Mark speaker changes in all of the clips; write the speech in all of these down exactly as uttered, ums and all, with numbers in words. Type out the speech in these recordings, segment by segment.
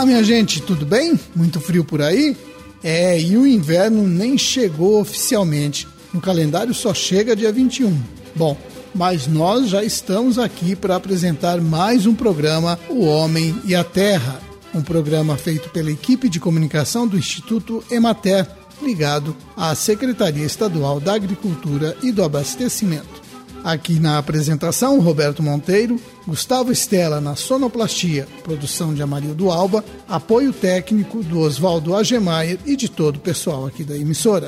Speaker 1: Olá, minha gente, tudo bem? Muito frio por aí? É, e o inverno nem chegou oficialmente. No calendário só chega dia vinte e um. Bom, mas nós já estamos aqui para apresentar mais um programa, O Homem e a Terra. Um programa feito pela equipe de comunicação do Instituto Emater, ligado à Secretaria Estadual da Agricultura e do Abastecimento. Aqui na apresentação, Roberto Monteiro, Gustavo Estela na sonoplastia, produção de Amarildo Alba, apoio técnico do Oswaldo Agemaier e de todo o pessoal aqui da emissora.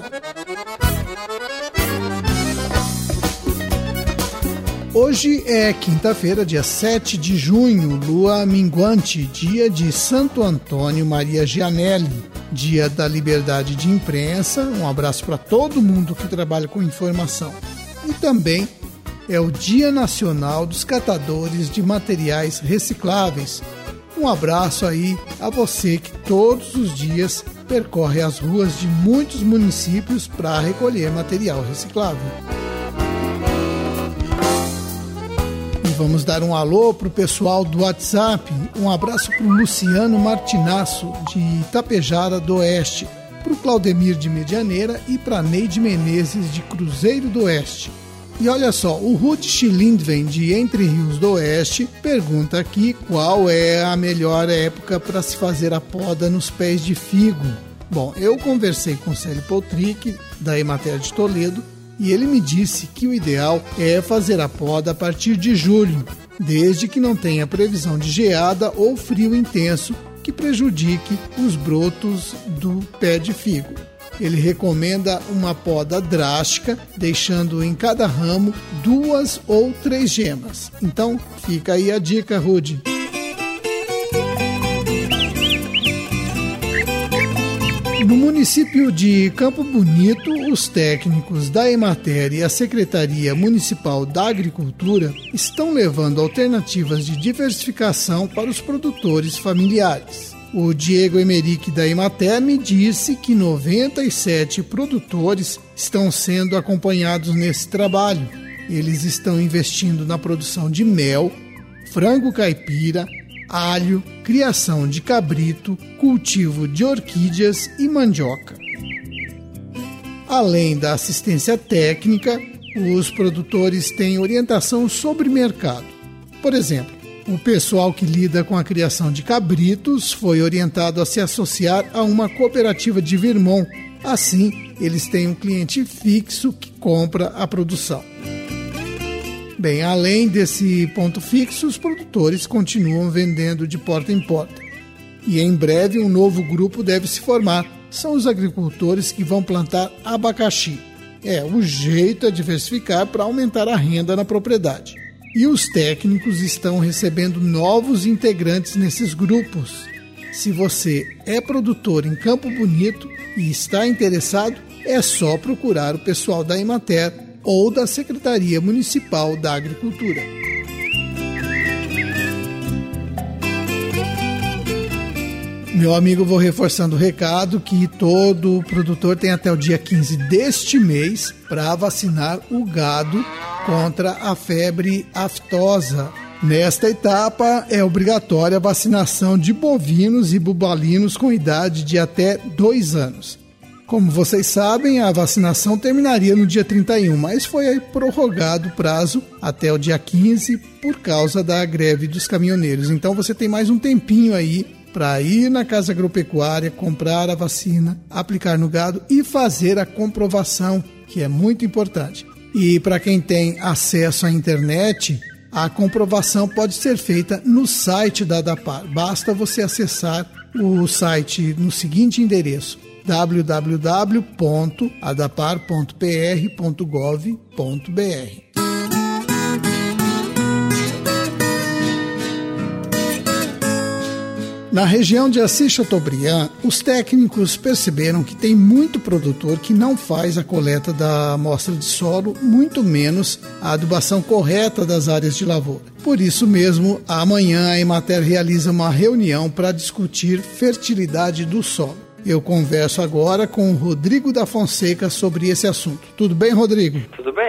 Speaker 1: Hoje é quinta-feira, dia sete de junho, lua minguante, dia de Santo Antônio Maria Gianelli, dia da liberdade de imprensa. Um abraço para todo mundo que trabalha com informação. E também é o Dia Nacional dos Catadores de Materiais Recicláveis. Um abraço aí a você que todos os dias percorre as ruas de muitos municípios para recolher material reciclável. E vamos dar um alô para o pessoal do WhatsApp. Um abraço para o Luciano Martinasso, de Itapejara do Oeste, para o Claudemir de Medianeira e para Neide Menezes, de Cruzeiro do Oeste. E olha só, o Ruth Schilindven, de Entre Rios do Oeste, pergunta aqui qual é a melhor época para se fazer a poda nos pés de figo. Bom, eu conversei com o Célio Poltrick, da Emater de Toledo, e ele me disse que o ideal é fazer a poda a partir de julho, desde que não tenha previsão de geada ou frio intenso que prejudique os brotos do pé de figo. Ele recomenda uma poda drástica, deixando em cada ramo duas ou três gemas. Então, fica aí a dica, Rude. No município de Campo Bonito, os técnicos da Emater e a Secretaria Municipal da Agricultura estão levando alternativas de diversificação para os produtores familiares. O Diego Emerick da Emater me disse que noventa e sete produtores estão sendo acompanhados nesse trabalho. Eles estão investindo na produção de mel, frango caipira, alho, criação de cabrito, cultivo de orquídeas e mandioca. Além da assistência técnica, os produtores têm orientação sobre mercado. Por exemplo, o pessoal que lida com a criação de cabritos foi orientado a se associar a uma cooperativa de Vermont. Assim, eles têm um cliente fixo que compra a produção. Bem, além desse ponto fixo, os produtores continuam vendendo de porta em porta. E em breve um novo grupo deve se formar. São os agricultores que vão plantar abacaxi. É, o jeito é diversificar para aumentar a renda na propriedade. E os técnicos estão recebendo novos integrantes nesses grupos. Se você é produtor em Campo Bonito e está interessado, é só procurar o pessoal da Emater ou da Secretaria Municipal da Agricultura. Meu amigo, vou reforçando o recado que todo produtor tem até o dia quinze deste mês para vacinar o gado contra a febre aftosa. Nesta etapa, é obrigatória a vacinação de bovinos e bubalinos com idade de até dois anos. Como vocês sabem, a vacinação terminaria no dia trinta e um, mas foi prorrogado o prazo até o dia quinze por causa da greve dos caminhoneiros. Então você tem mais um tempinho aí para ir na casa agropecuária, comprar a vacina, aplicar no gado e fazer a comprovação, que é muito importante. E para quem tem acesso à internet, a comprovação pode ser feita no site da ADAPAR. Basta você acessar o site no seguinte endereço: w w w ponto adapar ponto p r ponto gov ponto b r. Na região de Assis Chateaubriand, os técnicos perceberam que tem muito produtor que não faz a coleta da amostra de solo, muito menos a adubação correta das áreas de lavoura. Por isso mesmo, amanhã a Emater realiza uma reunião para discutir fertilidade do solo. Eu converso agora com o Rodrigo da Fonseca sobre esse assunto. Tudo bem, Rodrigo?
Speaker 2: Tudo bem.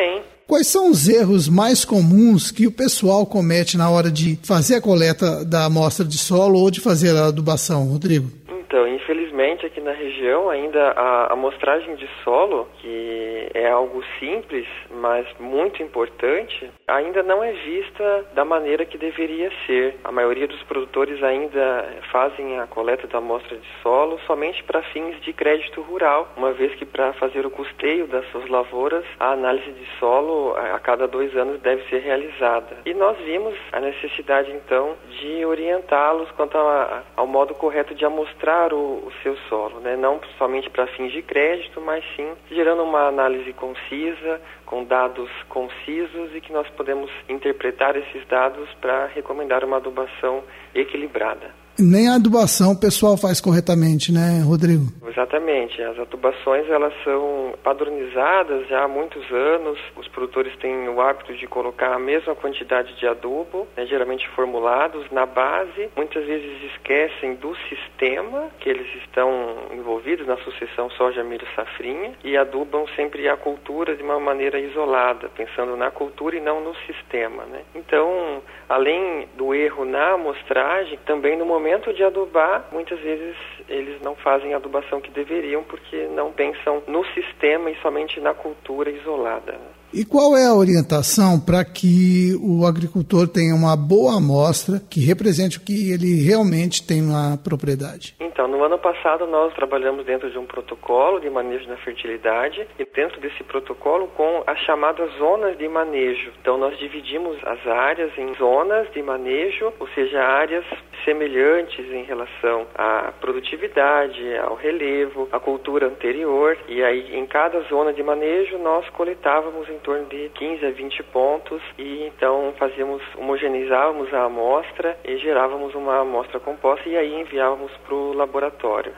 Speaker 1: Quais são os erros mais comuns que o pessoal comete na hora de fazer a coleta da amostra de solo ou de fazer a adubação, Rodrigo?
Speaker 2: Então, infelizmente, aqui na região, ainda a amostragem de solo, que é algo simples, mas muito importante, ainda não é vista da maneira que deveria ser. A maioria dos produtores ainda fazem a coleta da amostra de solo somente para fins de crédito rural, uma vez que para fazer o custeio das suas lavouras, a análise de solo a cada dois anos deve ser realizada. E nós vimos a necessidade, então, de orientá-los quanto a, ao modo correto de amostrar O, o seu solo, né? Não somente para fins de crédito, mas sim gerando uma análise concisa, com dados concisos e que nós podemos interpretar esses dados para recomendar uma adubação equilibrada.
Speaker 1: Nem a adubação o pessoal faz corretamente, né, Rodrigo?
Speaker 2: Exatamente. As adubações, elas são padronizadas já há muitos anos. Os produtores têm o hábito de colocar a mesma quantidade de adubo, né, geralmente formulados, na base. Muitas vezes esquecem do sistema que eles estão envolvidos na sucessão soja, milho, safrinha e adubam sempre a cultura de uma maneira isolada, pensando na cultura e não no sistema, né? Então, além do erro na amostragem, também no momento de adubar, muitas vezes eles não fazem a adubação que deveriam porque não pensam no sistema e somente na cultura isolada.
Speaker 1: E qual é a orientação para que o agricultor tenha uma boa amostra que represente o que ele realmente tem na propriedade?
Speaker 2: Então, no ano passado nós trabalhamos dentro de um protocolo de manejo da fertilidade e dentro desse protocolo com as chamadas zonas de manejo. Então, nós dividimos as áreas em zonas de manejo, ou seja, áreas semelhantes em relação à produtividade, ao relevo, à cultura anterior. E aí, em cada zona de manejo, nós coletávamos em torno de quinze a vinte pontos e então fazíamos, homogeneizávamos a amostra e gerávamos uma amostra composta e aí enviávamos para o laboratório.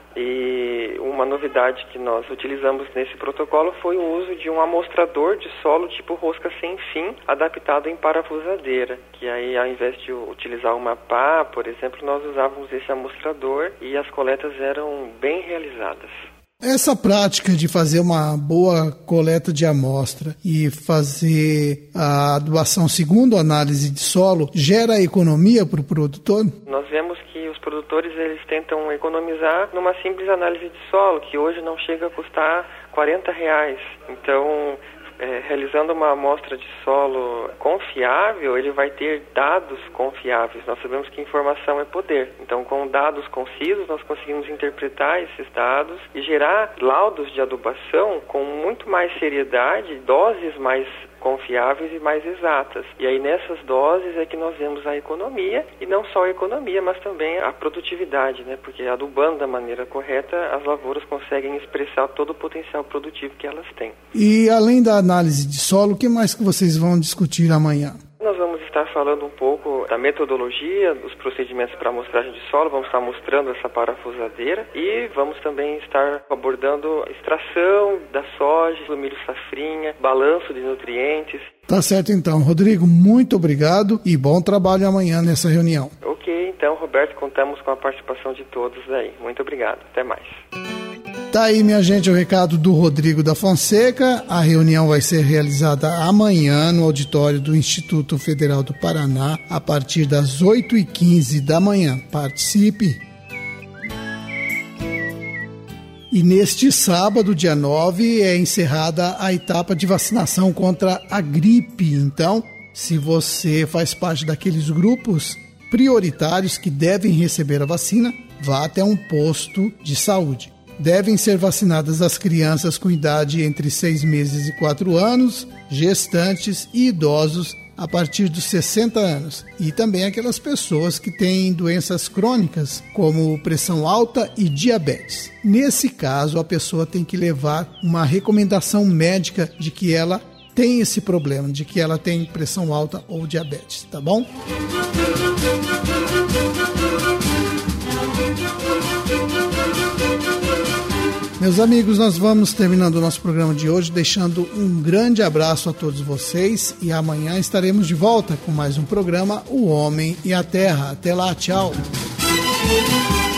Speaker 2: E uma novidade que nós utilizamos nesse protocolo foi o uso de um amostrador de solo tipo rosca sem fim, adaptado em parafusadeira, que aí ao invés de utilizar uma pá, por exemplo, nós usávamos esse amostrador e as coletas eram bem realizadas.
Speaker 1: Essa prática de fazer uma boa coleta de amostra e fazer a adubação segundo a análise de solo gera economia para o produtor?
Speaker 2: Nós vemos que os produtores eles tentam economizar numa simples análise de solo, que hoje não chega a custar quarenta reais. Então, É, realizando uma amostra de solo confiável, ele vai ter dados confiáveis. Nós sabemos que informação é poder. Então, com dados concisos, nós conseguimos interpretar esses dados e gerar laudos de adubação com muito mais seriedade, doses mais confiáveis e mais exatas. E aí nessas doses é que nós vemos a economia, e não só a economia, mas também a produtividade, né? Porque adubando da maneira correta, as lavouras conseguem expressar todo o potencial produtivo que elas têm.
Speaker 1: E além da análise de solo, o que mais que vocês vão discutir amanhã?
Speaker 2: Nós vamos estar falando um pouco da metodologia, dos procedimentos para amostragem de solo, vamos estar mostrando essa parafusadeira e vamos também estar abordando a extração da soja, do milho safrinha, balanço de nutrientes.
Speaker 1: Tá certo então, Rodrigo, muito obrigado e bom trabalho amanhã nessa reunião.
Speaker 2: Ok, então, Roberto, contamos com a participação de todos aí. Muito obrigado, até mais.
Speaker 1: Tá aí, minha gente, o recado do Rodrigo da Fonseca. A reunião vai ser realizada amanhã no auditório do Instituto Federal do Paraná, a partir das oito e quinze da manhã. Participe! E neste sábado, dia nove, é encerrada a etapa de vacinação contra a gripe. Então, se você faz parte daqueles grupos prioritários que devem receber a vacina, vá até um posto de saúde. Devem ser vacinadas as crianças com idade entre seis meses e quatro anos, gestantes e idosos a partir dos sessenta anos. E também aquelas pessoas que têm doenças crônicas, como pressão alta e diabetes. Nesse caso, a pessoa tem que levar uma recomendação médica de que ela tem esse problema, de que ela tem pressão alta ou diabetes, tá bom? Meus amigos, nós vamos terminando o nosso programa de hoje, deixando um grande abraço a todos vocês e amanhã estaremos de volta com mais um programa, O Homem e a Terra. Até lá, tchau!